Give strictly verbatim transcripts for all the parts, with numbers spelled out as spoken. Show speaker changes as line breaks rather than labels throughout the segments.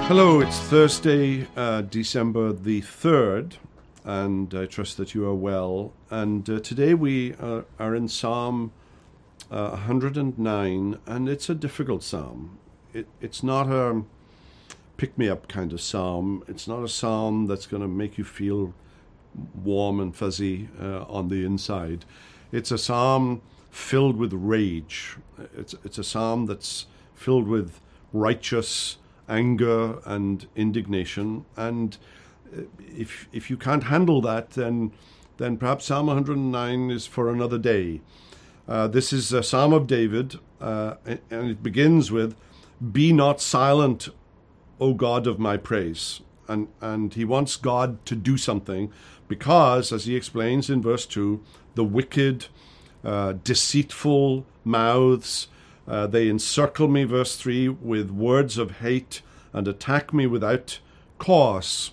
Hello, it's Thursday, uh, December the third, and I trust that you are well. And uh, today we uh, are in Psalm uh, one hundred nine, and it's a difficult psalm. It, it's not a pick-me-up kind of psalm. It's not a psalm that's going to make you feel warm and fuzzy uh, on the inside. It's a psalm filled with rage. It's, it's a psalm that's filled with righteous anger and indignation, and if if you can't handle that, then then perhaps Psalm one hundred nine is for another day. Uh, this is a Psalm of David, uh, and it begins with, "Be not silent, O God of my praise." And and he wants God to do something because, as he explains in verse two, the wicked, uh, deceitful mouths, Uh, they encircle me, verse three, with words of hate and attack me without cause.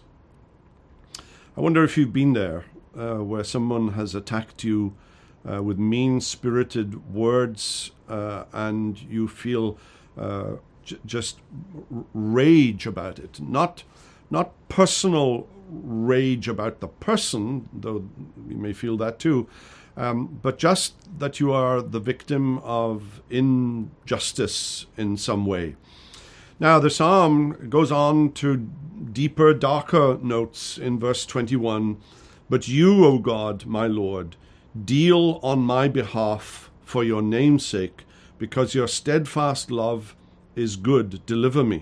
I wonder if you've been there, uh, where someone has attacked you uh, with mean-spirited words, uh, and you feel uh, j- just r- rage about it. Not, not personal rage about the person, though you may feel that too, Um, but just that you are the victim of injustice in some way. Now, the psalm goes on to deeper, darker notes in verse twenty-one. "But you, O God, my Lord, deal on my behalf for your name's sake, because your steadfast love is good. Deliver me.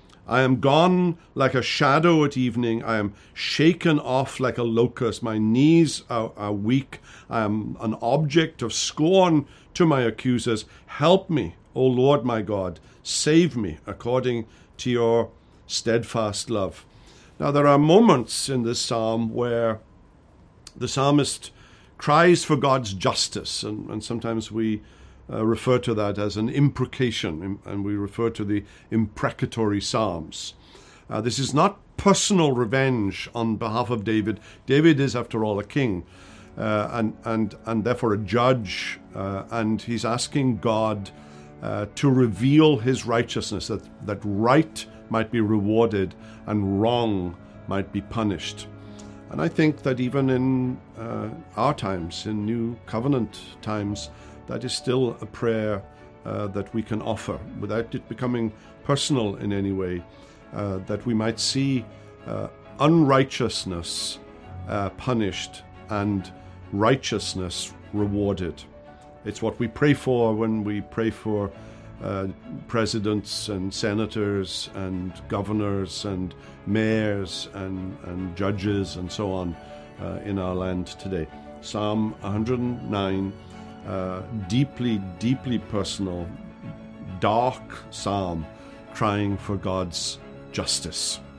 I am gone like a shadow at evening. I am shaken off like a locust. My knees are, are weak. I am an object of scorn to my accusers. Help me, O Lord my God. Save me according to your steadfast love." Now, there are moments in this psalm where the psalmist cries for God's justice, and, and sometimes we Uh, refer to that as an imprecation, and we refer to the imprecatory psalms. Uh, this is not personal revenge on behalf of David. David is, after all, a king, uh, and and and therefore a judge, uh, and he's asking God uh, to reveal his righteousness, that that right might be rewarded and wrong might be punished. And I think that even in uh, our times, in New Covenant times, that is still a prayer uh, that we can offer without it becoming personal in any way, uh, that we might see uh, unrighteousness uh, punished and righteousness rewarded. It's what we pray for when we pray for uh, presidents and senators and governors and mayors and, and judges and so on uh, in our land today. Psalm one hundred nine, Uh, deeply, deeply personal, dark psalm crying for God's justice.